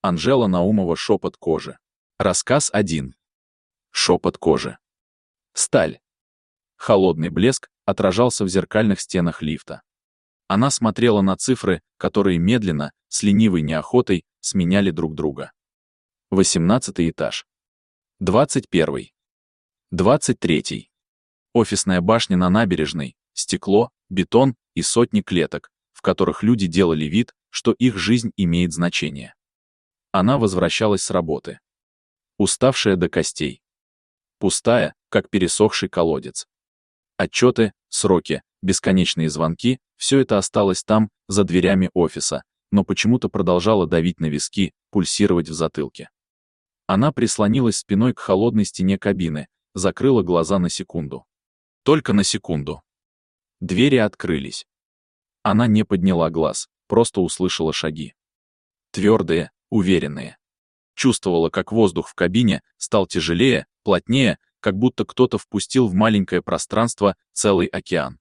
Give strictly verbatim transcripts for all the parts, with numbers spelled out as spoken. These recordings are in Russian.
Анжела Наумова. Шепот кожи. Рассказ один. Шепот кожи. Сталь. Холодный блеск отражался в зеркальных стенах лифта. Она смотрела на цифры, которые медленно, с ленивой неохотой, сменяли друг друга. Восемнадцатый этаж. Двадцать первый. Двадцать третий. Офисная башня на набережной, стекло, бетон и сотни клеток, в которых люди делали вид, что их жизнь имеет значение. Она возвращалась с работы. Уставшая до костей. Пустая, как пересохший колодец. Отчеты, сроки, бесконечные звонки — все это осталось там, за дверями офиса, но почему-то продолжало давить на виски, пульсировать в затылке. Она прислонилась спиной к холодной стене кабины, закрыла глаза на секунду. Только на секунду. Двери открылись. Она не подняла глаз, просто услышала шаги. Твердые, уверенные. Чувствовала, как воздух в кабине стал тяжелее, плотнее, как будто кто-то впустил в маленькое пространство целый океан.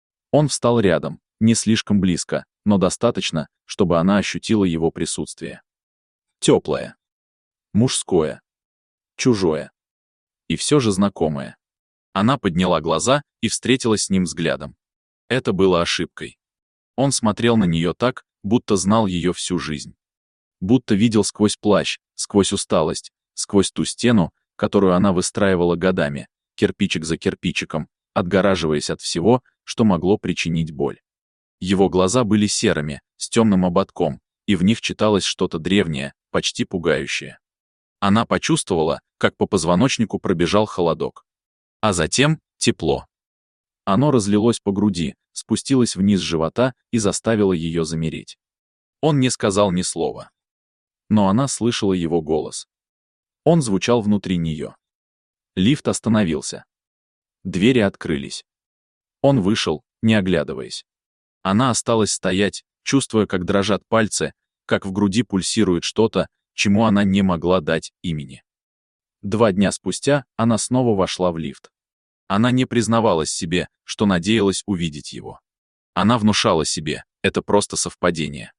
Он встал рядом, не слишком близко, но достаточно, чтобы она ощутила его присутствие. Теплое. Мужское. Чужое. И все же знакомое. Она подняла глаза и встретилась с ним взглядом. Это было ошибкой. Он смотрел на нее так, будто знал ее всю жизнь. Будто видел сквозь плащ, сквозь усталость, сквозь ту стену, которую она выстраивала годами, кирпичик за кирпичиком, отгораживаясь от всего, что могло причинить боль. Его глаза были серыми, с темным ободком, и в них читалось что-то древнее, почти пугающее. Она почувствовала, как по позвоночнику пробежал холодок. А затем тепло. Оно разлилось по груди, спустилось вниз живота и заставило ее замереть. Он не сказал ни слова. Но она слышала его голос. Он звучал внутри нее. Лифт остановился. Двери открылись. Он вышел, не оглядываясь. Она осталась стоять, чувствуя, как дрожат пальцы, как в груди пульсирует что-то, чему она не могла дать имени. Два дня спустя она снова вошла в лифт. Она не признавалась себе, что надеялась увидеть его. Она внушала себе, это просто совпадение.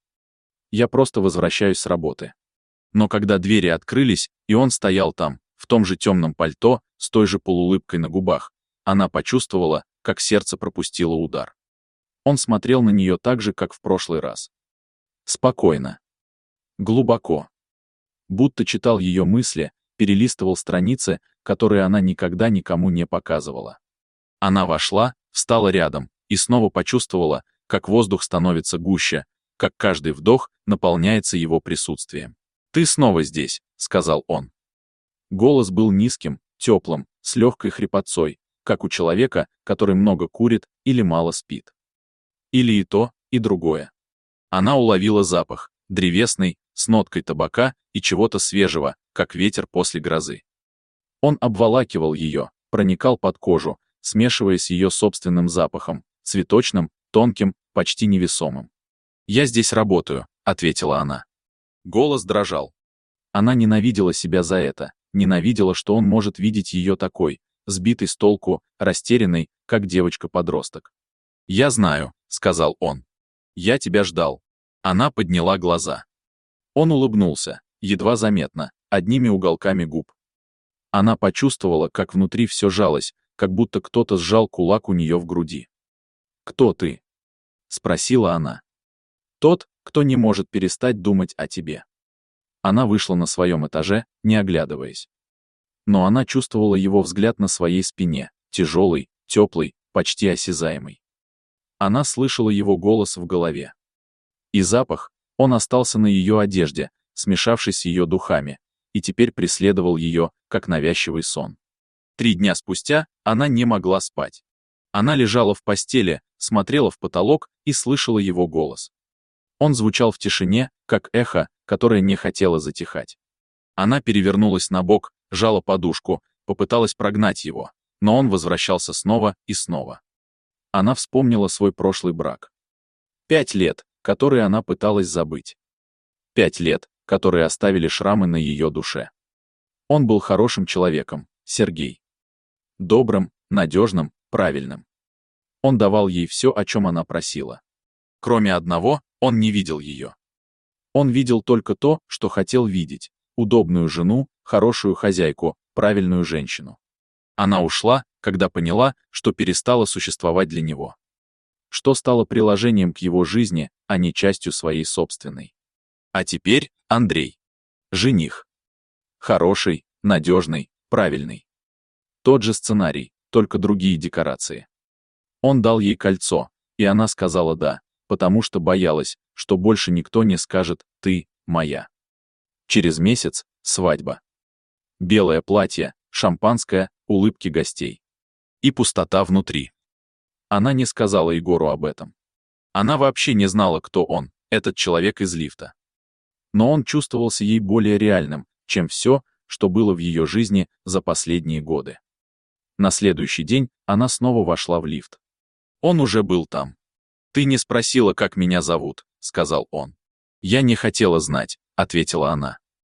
Я просто возвращаюсь с работы. Но когда двери открылись, и он стоял там, в том же темном пальто, с той же полуулыбкой на губах, она почувствовала, как сердце пропустило удар. Он смотрел на нее так же, как в прошлый раз. Спокойно. Глубоко. Будто читал ее мысли, перелистывал страницы, которые она никогда никому не показывала. Она вошла, встала рядом, и снова почувствовала, как воздух становится гуще, как каждый вдох наполняется его присутствием. «Ты снова здесь», — сказал он. Голос был низким, теплым, с легкой хрипотцой, как у человека, который много курит или мало спит. Или и то, и другое. Она уловила запах, древесный, с ноткой табака и чего-то свежего, как ветер после грозы. Он обволакивал ее, проникал под кожу, смешиваясь с ее собственным запахом, цветочным, тонким, почти невесомым. «Я здесь работаю», — ответила она. Голос дрожал. Она ненавидела себя за это, ненавидела, что он может видеть ее такой, сбитой с толку, растерянной, как девочка-подросток. «Я знаю», — сказал он. «Я тебя ждал». Она подняла глаза. Он улыбнулся, едва заметно, одними уголками губ. Она почувствовала, как внутри все жалось, как будто кто-то сжал кулак у нее в груди. «Кто ты?» — спросила она. «Тот, кто не может перестать думать о тебе». Она вышла на своем этаже, не оглядываясь. Но она чувствовала его взгляд на своей спине, тяжелый, теплый, почти осязаемый. Она слышала его голос в голове. И запах, он остался на ее одежде, смешавшись с ее духами, и теперь преследовал ее, как навязчивый сон. Три дня спустя она не могла спать. Она лежала в постели, смотрела в потолок и слышала его голос. Он звучал в тишине, как эхо, которое не хотело затихать. Она перевернулась на бок, жала подушку, попыталась прогнать его, но он возвращался снова и снова. Она вспомнила свой прошлый брак. Пять лет, которые она пыталась забыть. Пять лет, которые оставили шрамы на ее душе. Он был хорошим человеком, Сергей. Добрым, надежным, правильным. Он давал ей все, о чем она просила. Кроме одного, он не видел ее. Он видел только то, что хотел видеть: удобную жену, хорошую хозяйку, правильную женщину. Она ушла, когда поняла, что перестала существовать для него. Что стало приложением к его жизни, а не частью своей собственной. А теперь Андрей. Жених. Хороший, надежный, правильный. Тот же сценарий, только другие декорации. Он дал ей кольцо, и она сказала «да», потому что боялась, что больше никто не скажет «ты моя». Через месяц — свадьба. Белое платье, шампанское, улыбки гостей. И пустота внутри. Она не сказала Егору об этом. Она вообще не знала, кто он, этот человек из лифта. Но он чувствовался ей более реальным, чем все, что было в ее жизни за последние годы. На следующий день она снова вошла в лифт. Он уже был там. «Ты не спросила, как меня зовут», — сказал он. «Я не хотела знать», — ответила она.